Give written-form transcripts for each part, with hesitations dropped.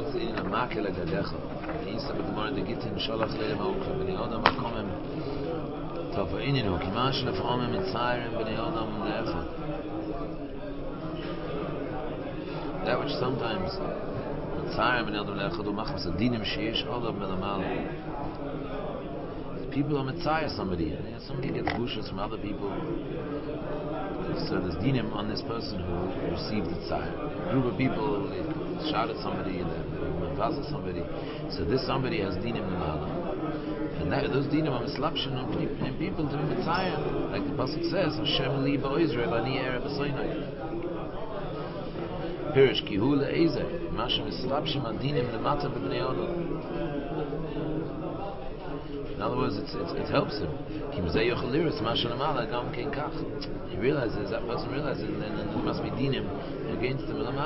what's in a makel agadecha? He used to be the more the gittin shalach le'em ha'ukva. B'nei Adam ha'komem tofa ininu. Kimash lef'omem mitzayrim b'nei Adam le'efod. That which sometimes mitzayrim b'nei Adam le'efod u'machmas adinim sheyesh Adam melamal. People are mitzayir somebody. Somebody gets bushes from other people. So there's dinim on this person who received the tzayir. A group of people shout at somebody and mavazah somebody. So this somebody has dinim lemala. And those dinim are mislapshin in people to be mitzayir. Like the pasuk says, Hashem li ba'oizrei b'ani erev b'soinai. Pirish ki hu le'ezer. Mashem mislapshin adinim lemata b'bnei Adam. In other words, it helps him. He realizes, that person realizes, and then there must be dinim against him. That's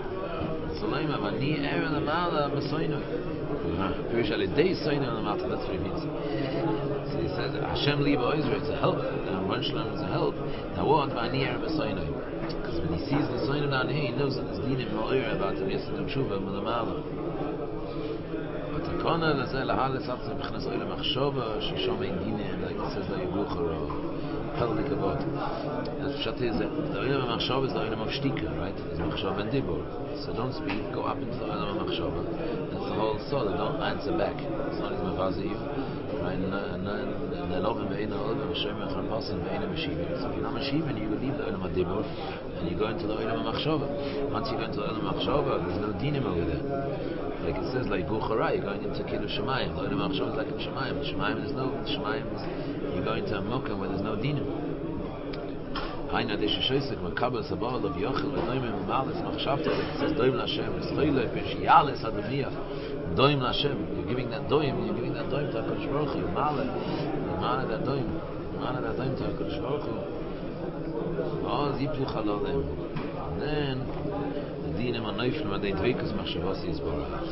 what he means. So he says, Hashem li ba'oizrei, it's a help. Ron Shalom is a help. Because when he sees the soinim down here, he knows that there's dinim ma'oir about him. Yes, and tshuva m'lamala. Kona leze lahalis atzim b'chnas oile machshova shishom ein dinim, like it says la yugucher or pellik avot. The pshat is that the oile machshova is the oile of shtika, right? It's machshova and dibur. So don't speak, go up into the oile machshova. That's the whole soul. Don't answer back. It's not as mavazi you, right? And then oven ve'ena oven v'shem echar pasan ve'ena mashivin. So if you're not mashivin, you leave the oile dibur and you go into the oile machshova. Once you go into the oile machshova, there's no dinim over there. Like it says, like Guchara, you're going into Kiddush Shemayim. The Olam Achshav is like in Shemayim. Shemayim is no Shemayim. You're going to a Mokkah where there's no dinim. Haina deshishoisik makabel sabal of Yochel v'noimim v'malis machshavta. It says Doim Lashem. It's Choyle v'shiyalis adoniyach. Doim Lashem. You're giving that doim. You're giving that doim to HaKadosh Baruch Hu. Male that doim. Male that doim to HaKadosh Baruch Hu. Oh, ziplu chalolem. And then dinim anoiflim and they dveikus machshavasi is borahas.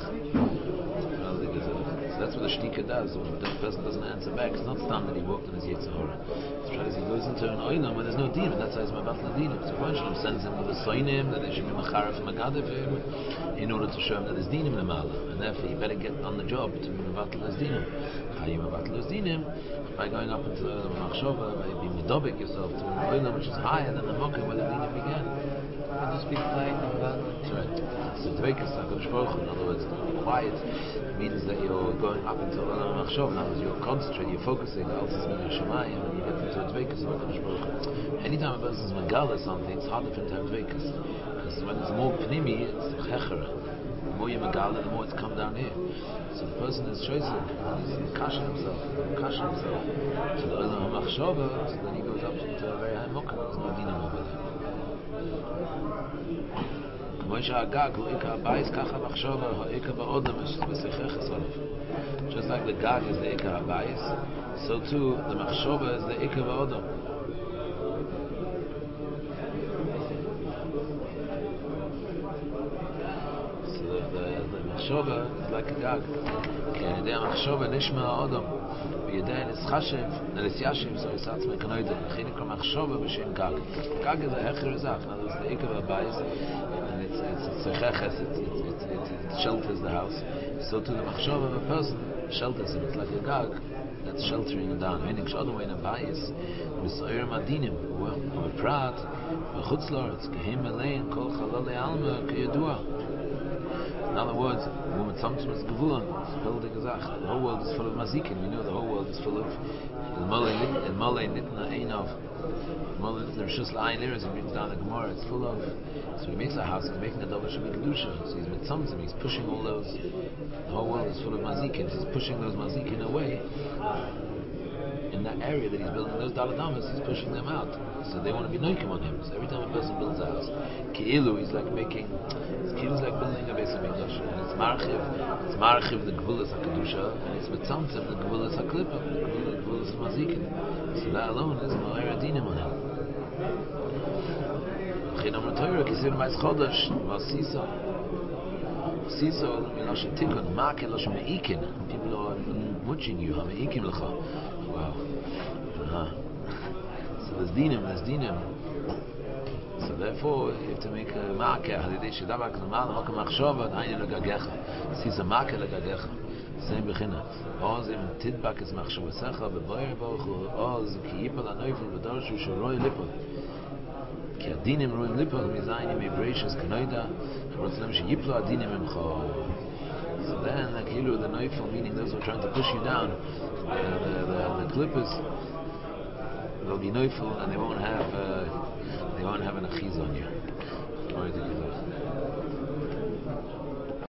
So that's what the shtika does. When the person doesn't answer back, it's not stand that he walked in his Yetzirah. It's trying to he goes into an oilam where there's no dinim. That's how he's mabat la dinim. So Hashem sends him to the soinim that they should be macharef magadav him in order to show him that there's dinim lemala, and therefore you better get on the job to be mabat la dinim. How you mabat la dinim? By going up into the machshava, by being medobik yourself to an oilam which is higher than the mokkah where the dinim began. To speak plain about it. That's right. So dveikus HaKadosh Baruch Hu, in other words, quiet means that you're going up into Olam Machshov. In other words, you're concentrating, you're focusing. Else it's going to Shemayim, and you get into a dveikus of HaKadosh Baruch Hu. Anytime a person is megala something, it's harder for him to have dveikus, because when it's more pnimi, it's hecher. The more you megala, the more it's come down here. So the person is choices, he's kasha himself to the Olam Machshov, so then he goes up to a very high mokkah. There's no dinim over there. Just like the gag is the ikar habayis, so too the machshova is the ikar ba'odam. So the machshova is like a gag. The machshova nishma ha'odam. V'yedei nischashiv, nelisiyashiv, so yisatz mekanoidim. Chinik machshova b'shem gag. Gag is a hecher zach. In other words, the ikar habayis. It shelters the house. So to the machshov of a person shelters him. It's like a gag that's sheltering him down. Meaning, other way in a bias, misoyer madinim, we're prat, we're chutzlorets, kehim melein, kol chalale alma, kiyadua. In other words, woman sometimes is gevulan, it's filled with gezach. The whole world is full of mazikin. We know the whole world is full of malay nitna einov. The Rishus L'Ayin Liras, he brings down the Gemara, it's full of. So he makes a house, he's making a double Shabbat Kedusha. So he's with something, he's pushing all those. The whole world is full of mazikin. He's pushing those mazikin away. In that area that he's building those daladamas, he's pushing them out. So they want to be noikim on him. So every time a person builds a house, Ki'ilu, he's like making. Ki'ilu is like building a base of Mikdash. And it's marchiv the Gvulas HaKedusha, and it's mitzamtzim the Gvulas HaKlippa, the Gvulas HaMazikin. So that alone is Ma'ir Adinim on him. Chinam Torah Kisir Mais Chodesh Vasiso Miloshe Tikun Ma'ke Loshe Me'ikin. People are watching you. Me'ikim Lecha. Wow. So there's dinim. So therefore you have to make a makeh. Halidei shedabak l'mal makom machshava dayin legagecha. This is a makeh legagecha. Same bechina. Oz im tidbak es machshavasecha b'boyer bochu oz ki yipol anoifel v'dorshu shoroi lipol. כי הדינים רואים ליפול מזיין עם איבריישס כנוידה ורוצלם שיפלו הדינים ממך. So then כאילו the neufel, meaning those who are trying to push you down, the clippers, they'll be neufel and they won't have an achiz on you.